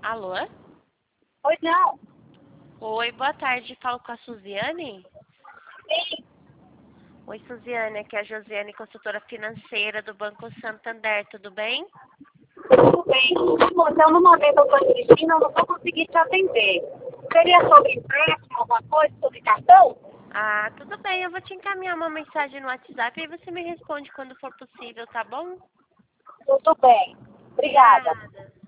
Alô? Pois não. Oi, boa tarde. Falo com a Suziane? Sim, Oi, Suziane. Aqui é a Josiane, consultora financeira do Banco Santander. Tudo bem? tudo bem. Então, no momento eu estou dirigindo, eu não vou conseguir te atender. Seria sobre empréstimo, alguma coisa, sobre cartão? Ah, tudo bem. Eu vou te encaminhar uma mensagem no WhatsApp e você me responde quando for possível, tá bom? Tudo bem. Obrigada. Obrigada.